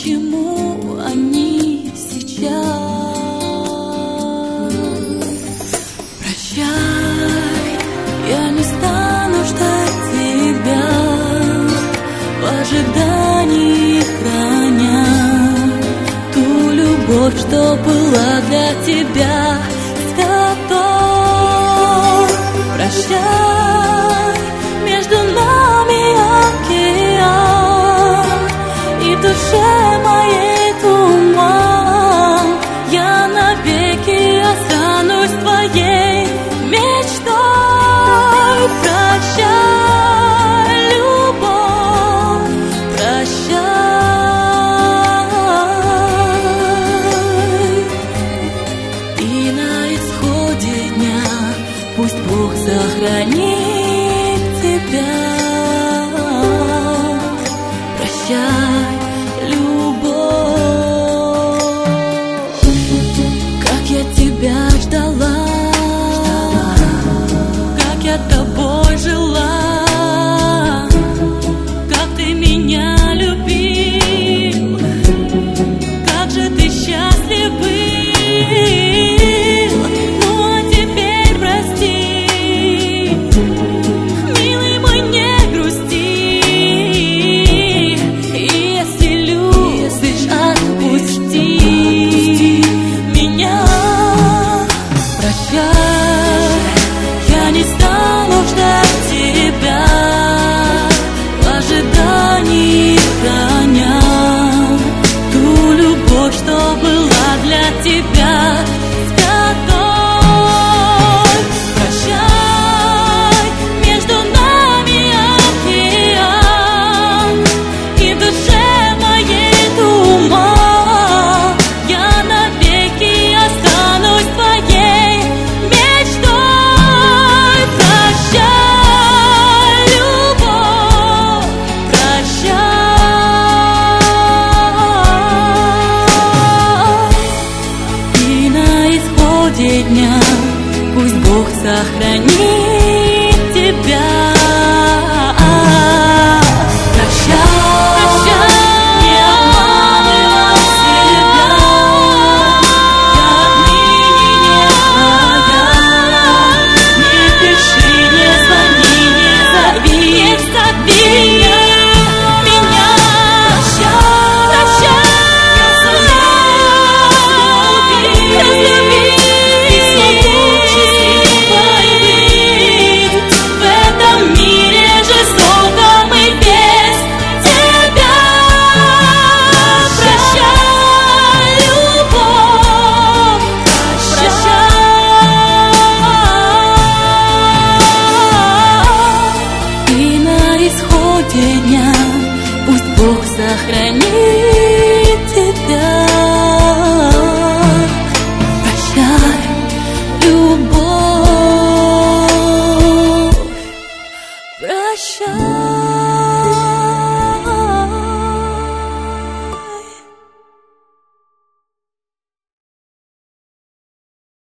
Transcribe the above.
почему они сейчас? Прощай, я не стану ждать тебя, в ожидании храня ту любовь, что была для тебя святой. Прощай, между нами океан, и в душе моей туман. Я навеки останусь твоей мечтой. Прощай, любовь, прощай. И на исходе дня пусть Бог сохранит тебя. Прощай, любовь, как я тебя ждала, как я тобой жила, как ты меня любил, как же ты счастлив был. Ну а теперь прости, милый мой, не грусти. И если любишь, отпусти меня. Прощай, я не стану ждать тебя, в ожидании храня ту любовь, что была для тебя святой. Прощай, между нами океан, и в душе моей туман. Я навеки останусь твоей мечтой. Прощай, любовь, прощай. И на исходе дня пусть Бог сохранит тебя. Дня пусть Бог сохранит тебя.